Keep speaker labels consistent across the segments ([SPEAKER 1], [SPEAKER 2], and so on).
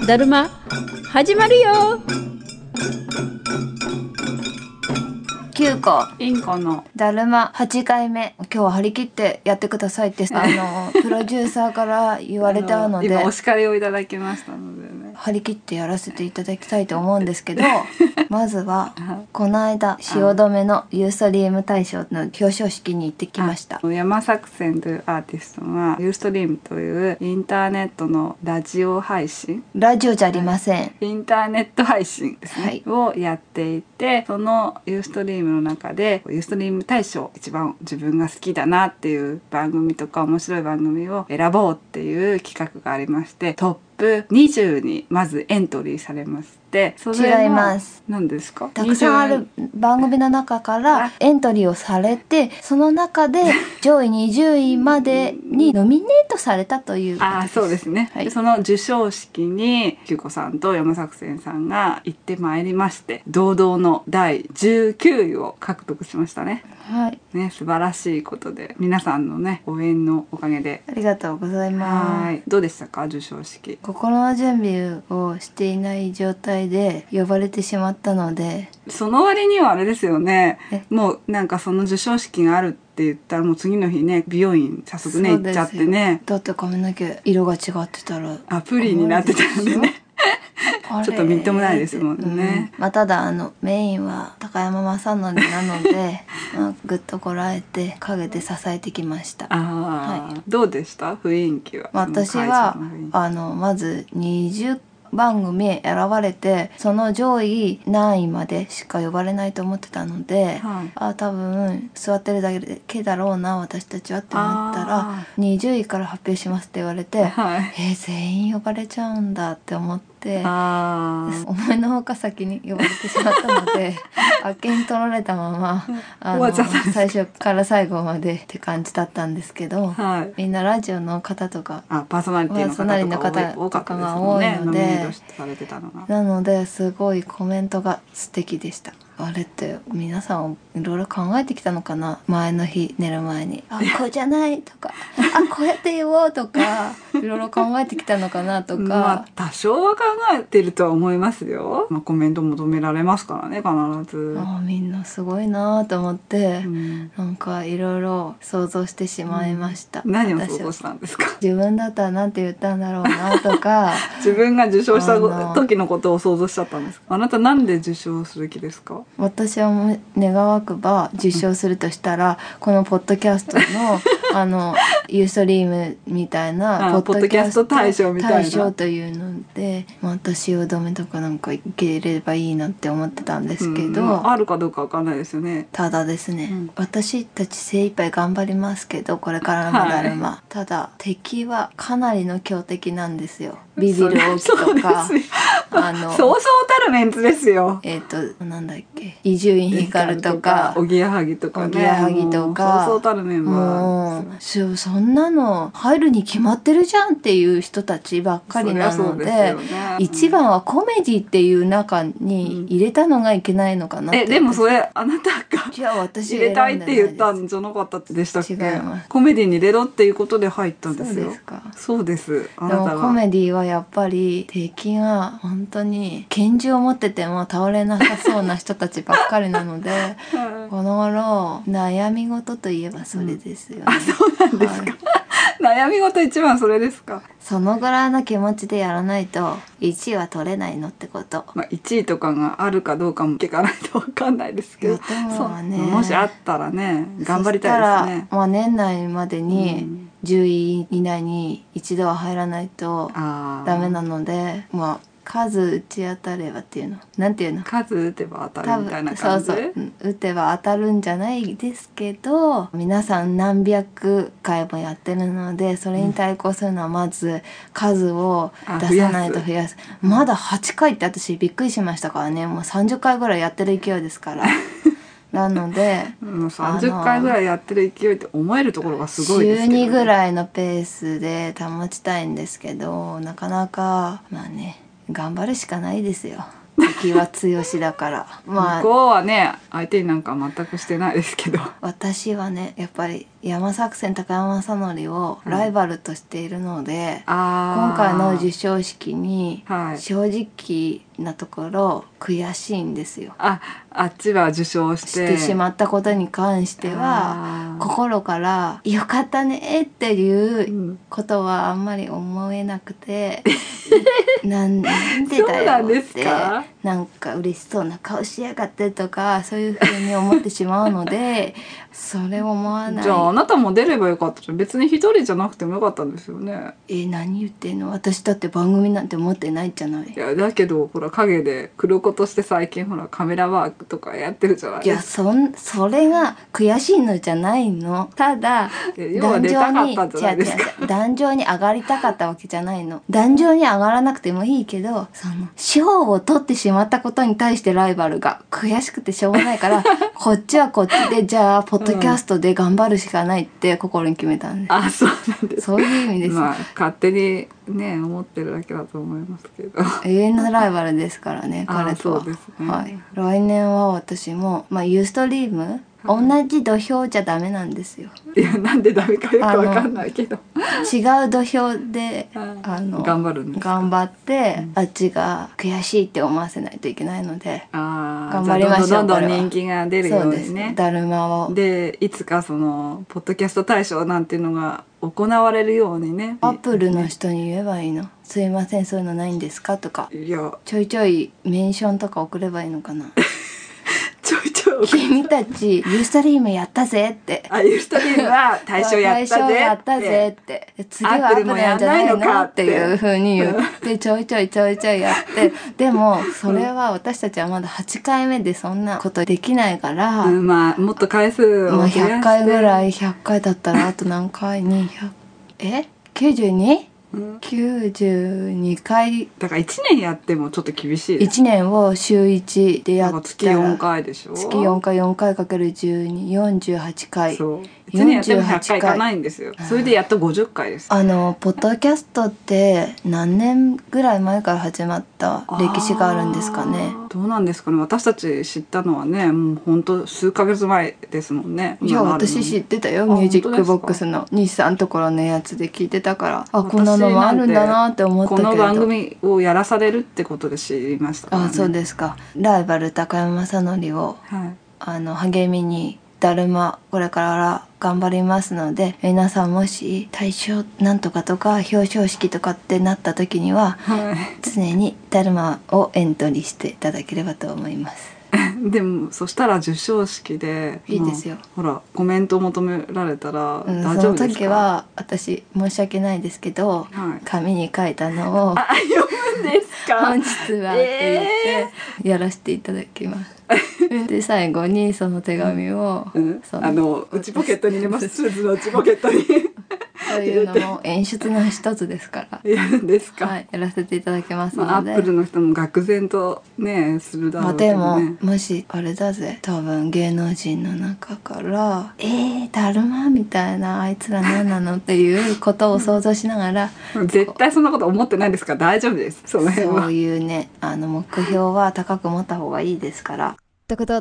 [SPEAKER 1] だるま始まるよ。
[SPEAKER 2] 9個
[SPEAKER 3] インコの
[SPEAKER 2] だるま8回目、今日は張り切ってやってくださいってプロデューサーから言われたので
[SPEAKER 3] 今お叱りをいただきましたのでね、
[SPEAKER 2] 張り切ってやらせていただきたいと思うんですけどまずはこの間汐留のユーストリーム大賞の表彰式に行ってきました。
[SPEAKER 3] 山作戦というアーティストがユーストリームというインターネットのラジオ配信、
[SPEAKER 2] ラジオじゃありません、
[SPEAKER 3] インターネット配信ですね、
[SPEAKER 2] はい、
[SPEAKER 3] をやっていて、そのユーストリームの中でユーストリーム大賞、一番自分が好きだなっていう番組とか面白い番組を選ぼうっていう企画がありまして、トップ20にまずエントリーされます。でそれ
[SPEAKER 2] 違います。
[SPEAKER 3] 何ですか？
[SPEAKER 2] たくさんある番組の中からエントリーをされて、その中で上位20位までにノミネートされたということです。
[SPEAKER 3] そうですね、
[SPEAKER 2] はい、
[SPEAKER 3] でその授賞式にキュコさんと山作戦さんが行ってまいりまして、堂々の第19位を獲得しましたね。
[SPEAKER 2] はい
[SPEAKER 3] ね、素晴らしいことで、皆さんのね応援のおかげで。
[SPEAKER 2] ありがとうございます。
[SPEAKER 3] はい、どうでしたか、授賞式？
[SPEAKER 2] 心の準備をしていない状態で呼ばれてしまったので、
[SPEAKER 3] その割にはあれですよね、もうなんかその授賞式があるって言ったらもう次の日ね、美容院早速ね行っちゃってね。
[SPEAKER 2] だって髪の毛色が違ってたら
[SPEAKER 3] プリンになってたのでねちょっとみっともないですもんね、
[SPEAKER 2] ただメインは高山正則なのでぐっとこらえて陰で支えてきました。はい、
[SPEAKER 3] どうでした雰囲気は？
[SPEAKER 2] 私はまず20番組選ばれて、その上位何位までしか呼ばれないと思ってたので、多分座ってるだけだろうな私たちはって思ったら、20位から発表しますって言われて、全員呼ばれちゃうんだって思って、思いのほか先に呼ばれてしまったのであっけに取られたまま最初から最後までって感じだったんですけど、みんなラジオの方とか
[SPEAKER 3] パーソナリティの方とかが多いので、
[SPEAKER 2] なのですごいコメントが素敵でした。あれって皆さんいろいろ考えてきたのかな、前の日寝る前にこうじゃないとかこうやって言おうとかいろいろ考えてきたのかなとか
[SPEAKER 3] 多少は考えてるとは思いますよ。コメント求められますからね、必ず。
[SPEAKER 2] みんなすごいなと思って、なんかいろいろ想像してしまいました。
[SPEAKER 3] 何を想像したんですか？
[SPEAKER 2] 自分だったらなんて言ったんだろうなとか
[SPEAKER 3] 自分が受賞した時のことを想像しちゃったんですか？あなたなんで受賞する気ですか？
[SPEAKER 2] 私は願わくば受賞するとしたら、このポッドキャストのユーストリームみたいな
[SPEAKER 3] ポッドキャスト大賞みたいな
[SPEAKER 2] 大賞というので、また汐留とかなんか行ければいいなって思ってたんですけど、
[SPEAKER 3] あるかどうかわかんないですよね。
[SPEAKER 2] ただですね、私たち精一杯頑張りますけど、これからのだるま、ただ敵はかなりの強敵なんですよ。ビビる大木とか
[SPEAKER 3] そうそうたるメンツですよ。
[SPEAKER 2] なんだっけ、伊集院光とか
[SPEAKER 3] おぎやはぎとかね、そうそうたるメンバー、
[SPEAKER 2] そんなの入るに決まってるじゃんっていう人たちばっかりなので、一番はコメディっていう中に入れたのがいけないのかなって。
[SPEAKER 3] でもそれあなたが
[SPEAKER 2] 私
[SPEAKER 3] 入れたいって言ったんじゃなかったでしたっけ？
[SPEAKER 2] 違います。
[SPEAKER 3] コメディに入れろっていうことで入ったんですよ。
[SPEAKER 2] そうですか。
[SPEAKER 3] そうです。あなたが。
[SPEAKER 2] でもコメディはやっぱり敵が本当に拳銃を持ってても倒れなさそうな人たちばっかりなのでこの頃悩み事といえばそれですよね。
[SPEAKER 3] そうなんですか。悩み事一番それですか？
[SPEAKER 2] そのぐらいの気持ちでやらないと1位は取れないのってこと。
[SPEAKER 3] 1位とかがあるかどうかも聞かないと分かんないですけど、もしあったらね、頑張りたいですね。
[SPEAKER 2] 年内までに10位以内に一度は入らないとダメなので、数打ち当たればっていうの、なんていうの、
[SPEAKER 3] 数打てば当たるみたいな感じで、
[SPEAKER 2] 打てば当たるんじゃないですけど、皆さん何百回もやってるので、それに対抗するのはまず数を出さないと増やす。まだ8回って私びっくりしましたからね。もう30回ぐらいやってる勢いですからなので
[SPEAKER 3] 30回ぐらいやってる勢いって思えるところがすごいですけど、
[SPEAKER 2] 週2ぐらいのペースで保ちたいんですけど、なかなか頑張るしかないですよ。 気は強しだからまあ
[SPEAKER 3] 向こうはね相手になんか全くしてないですけど、
[SPEAKER 2] 私はねやっぱり山作戦高山正則をライバルとしているので、今回の授賞式に正直なところ悔しいんですよ。
[SPEAKER 3] あっちは受賞して
[SPEAKER 2] しまったことに関しては心から「よかったね」っていうことはあんまり思えなくてなんでだよってなんか嬉しそうな顔しやがってとかそういうふうに思ってしまうのでそれを思わない。
[SPEAKER 3] じゃああなたも出ればよかったじゃん。別に一人じゃなくてもよかったんですよね。
[SPEAKER 2] 何言ってんの、私だって番組なんて持ってないじゃない。
[SPEAKER 3] いやだけどほら陰で黒子として最近ほらカメラワークとかやってるじゃないですか。
[SPEAKER 2] いやそれが悔しいのじゃないの。ただ壇上に上がりたかったわけじゃないの。壇上に上がらなくてもいいけど賞を取ってしまったことに対してライバルが悔しくてしょうがないからこっちはこっちでじゃあポッドキャストで頑張るしかないって心に決めたんです。
[SPEAKER 3] あ、そうなんです。
[SPEAKER 2] そういう意味です。
[SPEAKER 3] まあ勝手にね思ってるだけだと思いますけど
[SPEAKER 2] 永遠のライバルですからね彼とは。
[SPEAKER 3] そうですね、
[SPEAKER 2] はい、来年は私もユーストリーム同じ土俵じゃダメなんですよ。
[SPEAKER 3] いやなんでダメかよくわかんないけど
[SPEAKER 2] 違う土俵で
[SPEAKER 3] 頑張るんですか。
[SPEAKER 2] 頑張って、あっちが悔しいって思わせないといけないので頑張りましょう。
[SPEAKER 3] どんどん人気が出るようにね。
[SPEAKER 2] だるまを
[SPEAKER 3] でいつかそのポッドキャスト大賞なんていうのが行われるようにね。
[SPEAKER 2] アップルの人に言えばいいの。すいませんそういうのないんですかとか。
[SPEAKER 3] いや
[SPEAKER 2] ちょいちょいメンションとか送ればいいのかな
[SPEAKER 3] ちょいちょい
[SPEAKER 2] 君たちユーストリームやったぜって
[SPEAKER 3] ユーストリームは大賞やったぜ
[SPEAKER 2] って次はアップルなんじゃないのっていう風に言ってちょいちょいやってでもそれは私たちはまだ8回目でそんなことできないから、
[SPEAKER 3] まあもっと回数を増やして、
[SPEAKER 2] 100回ぐらい100回だったらあと何回92？ 92回
[SPEAKER 3] だから1年やってもちょっと厳しいです。
[SPEAKER 2] 1年を週1でやったら
[SPEAKER 3] 月4回でしょ。
[SPEAKER 2] 月4回4回かける1248回。
[SPEAKER 3] そう1年やっても100回いかないんですよ。それでやっと50回です。
[SPEAKER 2] ポッドキャストって何年ぐらい前から始まった歴史があるんですかね。
[SPEAKER 3] どうなんですかね。私たち知ったのはねもうほんと数ヶ月前ですもんね。
[SPEAKER 2] いや私知ってたよ。ミュージックボックスの日産ところのやつで聞いてたからこんなのもあるんだなって思ったけど
[SPEAKER 3] この番組をやらされるってことで知りましたからね。
[SPEAKER 2] そうですか。ライバル高山正則を、励みにだるまこれから頑張りますので皆さんもし大賞なんとかとか表彰式とかってなった時には、常にだるまをエントリーしていただければと思います
[SPEAKER 3] でもそしたら授賞式で
[SPEAKER 2] いいですよ、
[SPEAKER 3] ほらコメントを求められたら大丈夫ですか。
[SPEAKER 2] その時は私申し訳ないですけど、紙に書いたのを
[SPEAKER 3] 読むんですか
[SPEAKER 2] 本日はって言ってやらせていただきますで最後にその手紙を、
[SPEAKER 3] 内ポケットに入れます。スーツの内ポケットに
[SPEAKER 2] そういうのも演出の一つですから
[SPEAKER 3] やるんですか。
[SPEAKER 2] やらせていただきますので、
[SPEAKER 3] アップルの人も愕然とねするだろうけどね。
[SPEAKER 2] でももしあれだぜ多分芸能人の中からだるまみたいなあいつら何なのっていうことを想像しながら
[SPEAKER 3] 絶対そんなこと思ってないですから大丈夫です。その辺は
[SPEAKER 2] そういうね目標は高く持った方がいいですから。だる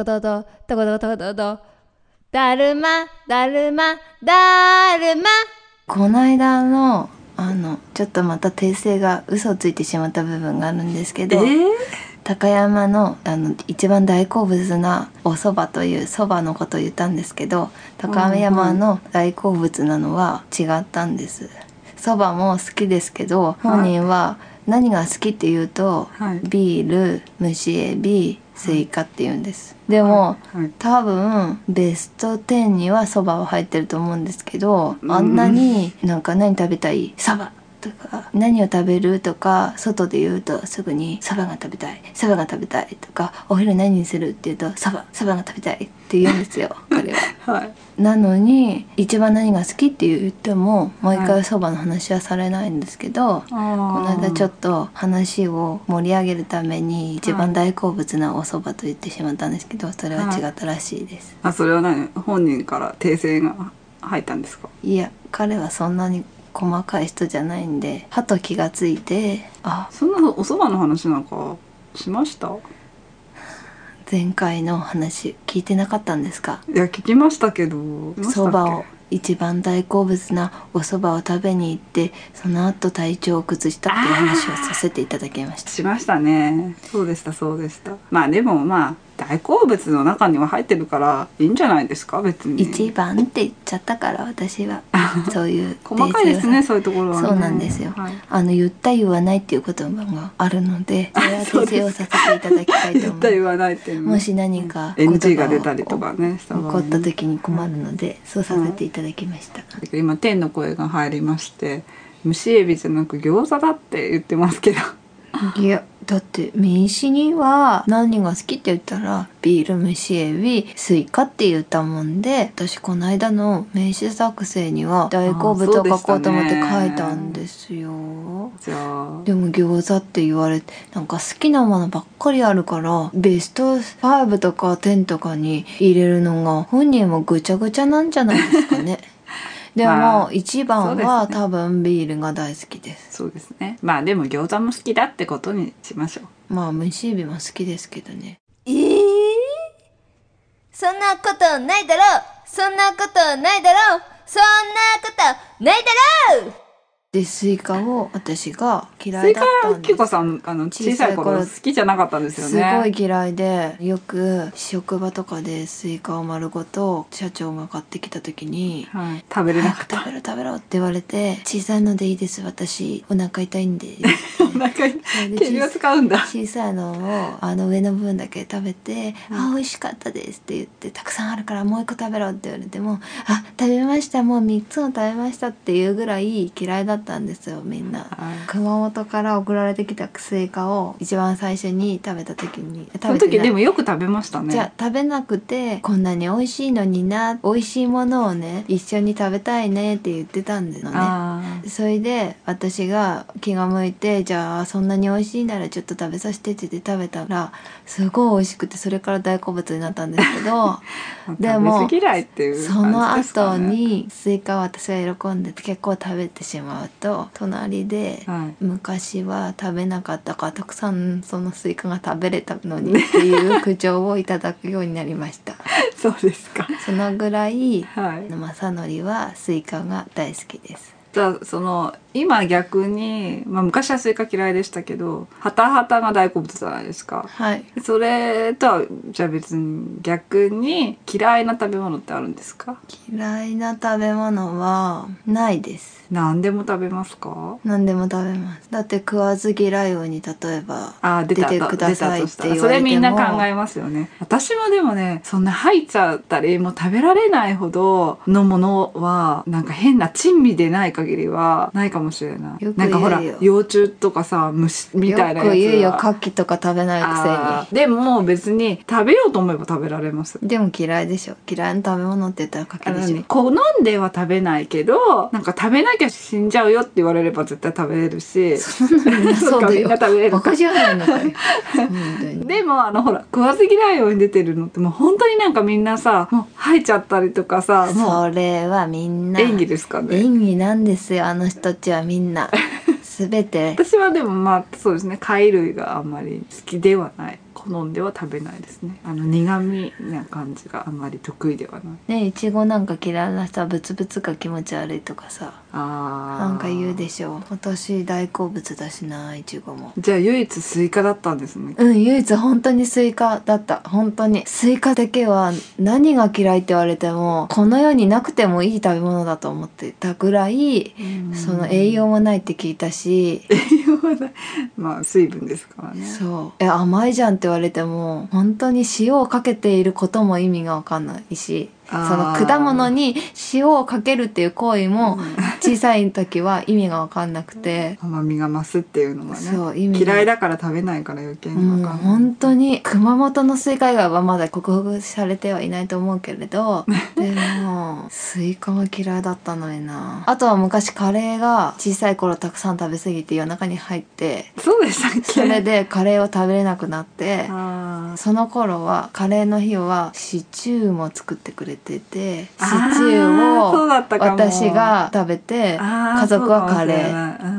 [SPEAKER 2] まこの間のちょっとまた訂正が嘘をついてしまった部分があるんですけど、高山の一番大好物なお蕎麦という蕎麦のことを言ったんですけど、高山の大好物なのは違ったんです。蕎麦も好きですけど本人は何が好きっていうと、ビール、蒸しエビ、スイカって言うんです。でも、多分ベスト10にはそばは入ってると思うんですけど、あんなになんか何食べたいそばとか何を食べるとか外で言うとすぐにそばが食べたいそばが食べたいとか、お昼何にするって言うとそばが食べたいって言うんですよ彼は。なのに一番何が好きって言っても毎回そばの話はされないんですけど、この間ちょっと話を盛り上げるために一番大好物なおそばと言ってしまったんですけど、それは違ったらしいです。
[SPEAKER 3] それは何本人から訂正が入ったんですか。
[SPEAKER 2] いや彼はそんなに細かい人じゃないんではと気がついて
[SPEAKER 3] そんなおそばの話なんかしました？
[SPEAKER 2] 前回の話聞いてなかったんですか？
[SPEAKER 3] いや聞きましたけど、
[SPEAKER 2] そばを一番大好物なお蕎麦を食べに行って、その後体調を崩したっていう話をさせていただきました。
[SPEAKER 3] しましたね。そうでしたそうでした。まあでもまあ大好物の中には入ってるからいいんじゃないですか、別に。
[SPEAKER 2] 一番って言っちゃったから私はそういう
[SPEAKER 3] 細かいですね、そういうところはね。
[SPEAKER 2] そうなんですよ、はい、言った言わないっていう言葉があるので、それは訂正をさせていただきたいと思います。
[SPEAKER 3] 言った言わないっていうの、
[SPEAKER 2] もし何か
[SPEAKER 3] NG が出たりとかね
[SPEAKER 2] 起こった時に困るので、そうさせていただきました。
[SPEAKER 3] 今天の声が入りまして、蒸しエビじゃなく餃子だって言ってますけど
[SPEAKER 2] いやだって名詞には何が好きって言ったらビール、蒸しエビ、スイカって言ったもんで、私この間の名詞作成には大好物を書こうと思って書いたんですよ。
[SPEAKER 3] じゃあ
[SPEAKER 2] でも餃子って言われて、なんか好きなものばっかりあるからベスト5とか10とかに入れるのが本人もぐちゃぐちゃなんじゃないですかね。でも、まあ、一番は、多分ビールが大好きです。
[SPEAKER 3] そうですね。まあでも餃子も好きだってことにしましょ
[SPEAKER 2] う。まあ蒸しエビも好きですけどね。
[SPEAKER 1] そんなことないだろう、そんなことないだろう、そんなことないだろう。
[SPEAKER 2] でスイカを私が嫌いだったんです。
[SPEAKER 3] スイカ、キュコさん小さい頃好きじゃなかったんですよね。
[SPEAKER 2] すごい嫌いで、よく職場とかでスイカを丸ごと社長が買ってきた時に、
[SPEAKER 3] はい、食べれなかった。
[SPEAKER 2] 食べろって言われて、小さいのでいいです、私お腹痛いんで
[SPEAKER 3] お腹痛い、毛を使うんだ。
[SPEAKER 2] 小さいのを上の部分だけ食べて、美味しかったですって言って、たくさんあるからもう一個食べろって言われても、食べました、もう3つも食べましたっていうぐらい嫌いだったんですよ、みんな。熊本から送られてきたスイカを一番最初に食べた時に、
[SPEAKER 3] その時でもよく食べましたね。
[SPEAKER 2] じゃあ食べなくて、こんなに美味しいのにな、美味しいものをね一緒に食べたいねって言ってたんですよね。それで私が気が向いて、じゃあそんなに美味しいならちょっと食べさせてって言って食べたらすごい美味しくて、それから大好物になったんですけどでも
[SPEAKER 3] 食べ嫌いっていう
[SPEAKER 2] その後にスイカを私は喜んで結構食べてしまうと、隣で、昔は食べなかったからたくさんそのスイカが食べれたのにっていう苦情をいただくようになりました。
[SPEAKER 3] そうですか。
[SPEAKER 2] そのぐらい、正則はスイカが大好きです。
[SPEAKER 3] じゃあ今逆に、昔はスイカ嫌いでしたけど、ハタハタが大好物じゃないですか。
[SPEAKER 2] はい。
[SPEAKER 3] それとはじゃあ別に逆に嫌いな食べ物ってあるんですか？
[SPEAKER 2] 嫌いな食べ物はないです。
[SPEAKER 3] 何でも食べますか？
[SPEAKER 2] 何でも食べます。だって食わず嫌い王に例えば出てくださいって言われても、
[SPEAKER 3] それみんな考えますよね。私もでもね、そんな入っちゃったりもう食べられないほどのものはなんか変な珍味でない限りはないかもしれない。なんかほら幼虫とかさ、虫みたいなやつは
[SPEAKER 2] よく言うよ、牡蠣とか食べないくせ
[SPEAKER 3] に。でも別に食べようと思えば食べられます。
[SPEAKER 2] でも嫌いでしょ。嫌いな食べ物って言ったら牡蠣でしょ。
[SPEAKER 3] 好んでは食べないけど、なんか食べなきゃ死んじゃうよって言われれば絶対食べれるし、
[SPEAKER 2] そうだよ、みんな食べれる。バカじゃないのかよ。
[SPEAKER 3] でもほら食わず嫌いように出てるのってもう本当になんかみんなさ、もう吐いちゃったりとかさ、も
[SPEAKER 2] うそれはみんな
[SPEAKER 3] 演技ですかね。
[SPEAKER 2] 演技なんですよ、あの人たちはみんな。全て。
[SPEAKER 3] 私はでもそうですね、貝類があんまり好きではない。好んでは食べないですね。苦味な感じがあんまり得意ではない。
[SPEAKER 2] ね、いちごなんか嫌いな人はブツブツが気持ち悪いとかさ、なんか言うでしょ。私大好物だしな、いちごも。
[SPEAKER 3] じゃあ唯一スイカだったんですね。
[SPEAKER 2] 唯一本当にスイカだった。本当にスイカだけは何が嫌いって言われてもこの世になくてもいい食べ物だと思ってたぐらい、その栄養もないって聞いたし。
[SPEAKER 3] 栄養はない、水分ですからね。
[SPEAKER 2] そう甘いじゃんって言われても本当に塩をかけていることも意味が分かんないし、その果物に塩をかけるっていう行為も小さい時は意味が分かんなくて、
[SPEAKER 3] 甘みが増すっていうのがね、
[SPEAKER 2] そう意味
[SPEAKER 3] 嫌いだから食べないから余計に分かんない。
[SPEAKER 2] 本当に熊本のスイカ以外はまだ克服されてはいないと思うけれどでもスイカが嫌いだったのにな。あとは昔カレーが小さい頃たくさん食べ過ぎて夜中に入って、
[SPEAKER 3] そうでしたっけ？
[SPEAKER 2] それでカレーを食べれなくなって、その頃はカレーの日はシチューも作ってくれてて、シチューを私が食べて家族はカレー。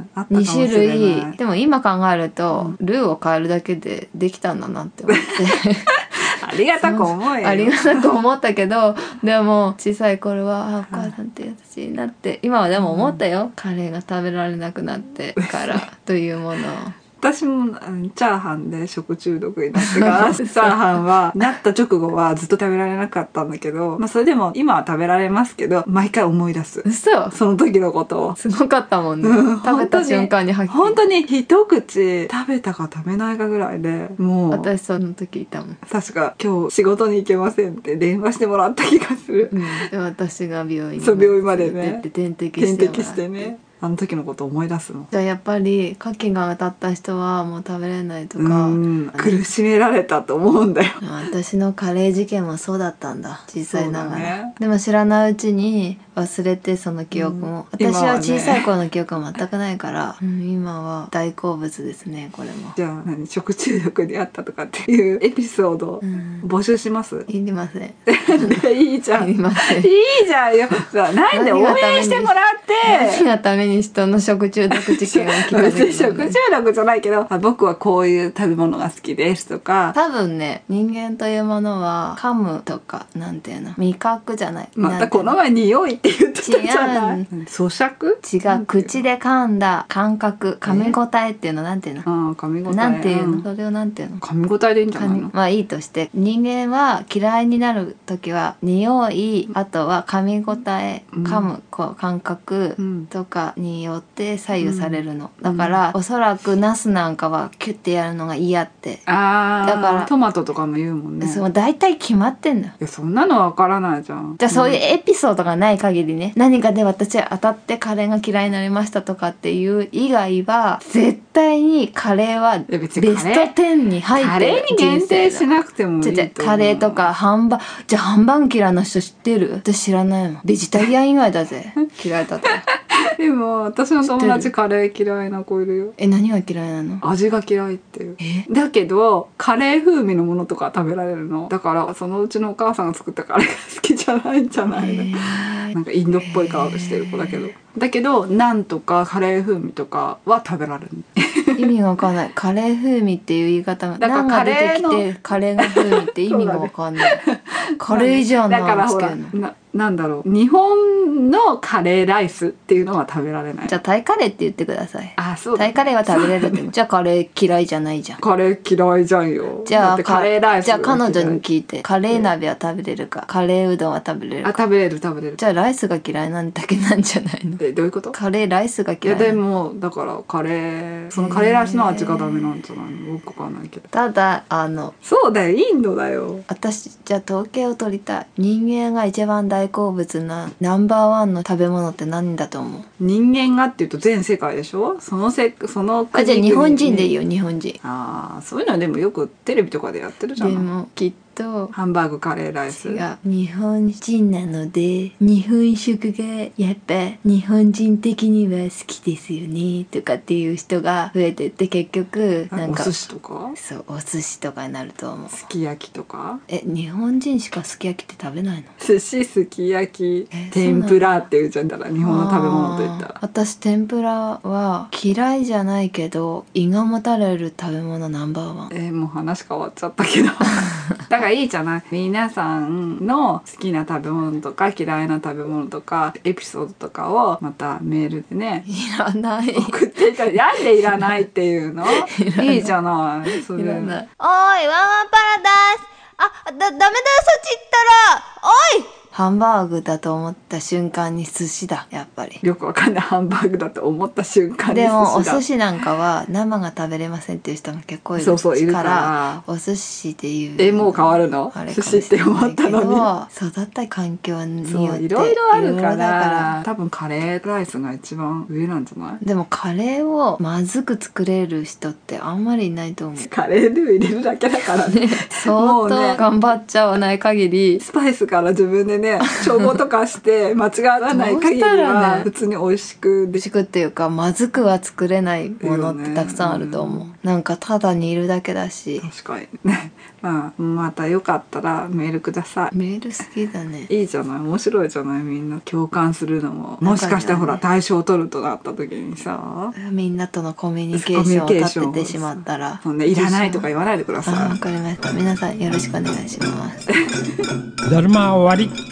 [SPEAKER 3] あったかも
[SPEAKER 2] 2
[SPEAKER 3] しれない。
[SPEAKER 2] 種類でも今考えると、ルーを変えるだけでできたんだなって思って
[SPEAKER 3] ありがたく思えよ。
[SPEAKER 2] ありがたく思ったけどでも小さい頃はお母さんって優しいなって今はでも思ったよ、カレーが食べられなくなってからというものを
[SPEAKER 3] 私もチャーハンで食中毒になってからチャーハンはなった直後はずっと食べられなかったんだけど、まあそれでも今は食べられますけど毎回思い出す。
[SPEAKER 2] 嘘
[SPEAKER 3] その時のことを。
[SPEAKER 2] すごかったもんね、食べた瞬間にはっきり
[SPEAKER 3] 本当に一口食べたか食べないかぐらいでもう
[SPEAKER 2] 私その時いたもん、
[SPEAKER 3] 確か今日仕事に行けませんって電話してもらった気がする。
[SPEAKER 2] で私が病院に
[SPEAKER 3] そう病院までね
[SPEAKER 2] 連れてって点滴
[SPEAKER 3] 点滴
[SPEAKER 2] してもらって
[SPEAKER 3] してね。あの時のこと思い出すの。
[SPEAKER 2] じゃあやっぱり牡蠣が当たった人はもう食べれないとか、
[SPEAKER 3] 苦しめられたと思うんだよ。
[SPEAKER 2] 私のカレー事件もそうだったんだ小さいながら、
[SPEAKER 3] そうだね
[SPEAKER 2] でも知らないうちに忘れてその記憶も、私は小さい頃の記憶は全くないから、今は大好物ですねこれも。
[SPEAKER 3] じゃあ食中毒にあったとかっていうエピソード募集します、
[SPEAKER 2] いりません
[SPEAKER 3] いいじゃん
[SPEAKER 2] いりません
[SPEAKER 3] いいじゃんよさなんで応援してもらって
[SPEAKER 2] 何がために人の食中毒事件を聞かなきゃいけない
[SPEAKER 3] 食中毒じゃないけど僕はこういう食べ物が好きですとか。
[SPEAKER 2] 多分ね人間というものは噛むとかなんていうの味覚じゃない
[SPEAKER 3] またこの前匂いって言ってたじゃない。咀嚼
[SPEAKER 2] 違う口で噛んだ感覚噛み応えっていうのなんていうの
[SPEAKER 3] 噛み応え
[SPEAKER 2] なんていうのそれをなんていうの
[SPEAKER 3] 噛み応えでいいんじゃないの。
[SPEAKER 2] まあいいとして人間は嫌いになる時は匂いあとは噛み応え噛むこう感覚とかによって左右されるの、だからおそらくナスなんかはキュッてやるのが嫌ってだから
[SPEAKER 3] トマトとかも言うもんね。
[SPEAKER 2] そう大体決まってんだよ。
[SPEAKER 3] いやそんなのわからないじゃん。
[SPEAKER 2] じゃあそういうエピソードがない限りね、何かで私は当たってカレーが嫌いになりましたとかっていう以外は絶対にカレーはベスト10に入ってる。
[SPEAKER 3] カレーに限定しなくてもいいと思う。
[SPEAKER 2] カレーとかじゃあハンバーグ嫌いな人知ってる？私知らないもん。ベジタリアン以外だぜ嫌いだったら
[SPEAKER 3] でも私の友達カレー嫌いな子いるよ。
[SPEAKER 2] 何が嫌いなの？
[SPEAKER 3] 味が嫌いっていう。だけどカレー風味のものとか食べられるの。だからそのうちのお母さんが作ったカレーが好きじゃないんじゃないの。なんかインドっぽい顔してる子だけどナンとかカレー風味とかは食べられる。
[SPEAKER 2] 意味がわかんない。カレー風味っていう言い方がナンが出てきてカレーが風味って意味がわかんない。カレーじゃん
[SPEAKER 3] だからほらなんだろう日本のカレーライスっていうのは食べられない。
[SPEAKER 2] じゃあタイカレーって言ってください。
[SPEAKER 3] そうだ、
[SPEAKER 2] タイカレーは食べれるってじゃあカレー嫌いじゃないじゃん。
[SPEAKER 3] カレー嫌いじゃんよ。
[SPEAKER 2] じゃあ
[SPEAKER 3] カレーライス
[SPEAKER 2] じゃあ彼女に聞いてカレー鍋は食べれるかカレーうどんは食べれるか。
[SPEAKER 3] 食べれる。
[SPEAKER 2] じゃあライスが嫌いなんだけなんじゃないの？
[SPEAKER 3] どういうこと？
[SPEAKER 2] カレーライスが嫌い。
[SPEAKER 3] いやでもだからそのカレーライスの味がダメなんじゃないの？よくわかんないけど。
[SPEAKER 2] ただ
[SPEAKER 3] そうだよインドだよ。
[SPEAKER 2] 私じゃあ統計を取りたい。人間が一番大好物なナンバーワンの食べ物って何だと思う？
[SPEAKER 3] 人間がっていうと全世界でしょ。その国々
[SPEAKER 2] じゃあ日本人でいいよ日本人。
[SPEAKER 3] そういうのはでもよくテレビとかでやってるじゃん。
[SPEAKER 2] でもきっと
[SPEAKER 3] ハンバーグカレーライス。
[SPEAKER 2] 違う。日本人なので日本食がやっぱ日本人的には好きですよねとかっていう人が増えてって結局なんか
[SPEAKER 3] お寿司とか
[SPEAKER 2] そうお寿司とかになると思う。
[SPEAKER 3] すき焼きとか
[SPEAKER 2] 日本人しかすき焼きって食べないの？
[SPEAKER 3] 寿司すき焼き天ぷらって言うじゃんだから日本の食べ物と言ったら。
[SPEAKER 2] 私天ぷらは嫌いじゃないけど胃がもたれる食べ物ナンバーワン。
[SPEAKER 3] もう話変わっちゃったけどだからいいじゃない。皆さんの好きな食べ物とか嫌いな食べ物とかエピソードとかをまたメールでね
[SPEAKER 2] いらない
[SPEAKER 3] 送っていたらなんでいらないっていうのいいじゃないそれ。
[SPEAKER 2] いらない。
[SPEAKER 1] おい、ワンワンパラダイス。ダメだよ、そっち行ったら。おい！
[SPEAKER 2] ハンバーグだと思った瞬間に寿司だやっぱり。
[SPEAKER 3] よくわかんないハンバーグだと思った瞬間に寿司だ。
[SPEAKER 2] でもお寿司なんかは生が食べれませんっていう人が結構いる
[SPEAKER 3] いるから
[SPEAKER 2] お寿司っていう
[SPEAKER 3] もう変わるの寿司って思ったのに
[SPEAKER 2] 育った環境によって
[SPEAKER 3] いろいろあるから多分カレーライスが一番上なんじゃない？
[SPEAKER 2] でもカレーをまずく作れる人ってあんまりいないと思う。
[SPEAKER 3] カレールー入れるだけだからね
[SPEAKER 2] 相当頑張っちゃわない限り
[SPEAKER 3] スパイスから自分でね調合とかして間違わない限りは普通に美味しく
[SPEAKER 2] 美味しくっていうかまずくは作れないものってたくさんあると思う、なんかただ煮るだけだし。
[SPEAKER 3] 確かにねまあまたよかったらメールください。
[SPEAKER 2] メール好きだね。
[SPEAKER 3] いいじゃない、面白いじゃない、みんな共感するのも。もしかしたらほら対象を取るとなった時にさ、
[SPEAKER 2] みんなとのコミュニケーションを立ててしまったら、
[SPEAKER 3] そんないらないとか言わないでください。
[SPEAKER 2] わかりました。皆さんよろしくお願いします。
[SPEAKER 4] だるま終わり。